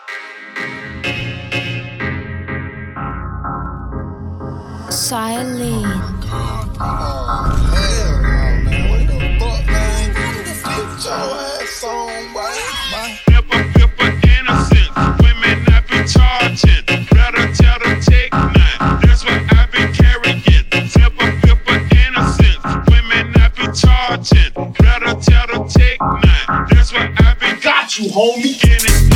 Silene. Oh, hell no, man. What the fuck, man? Get your ass on, boy. Flipper, innocent. Women I be charging. Better tell the take nine. That's what I be carrying. Flipper, innocent. Women I be charging. Better tell the take nine. That's what I be Got you, homie. in it.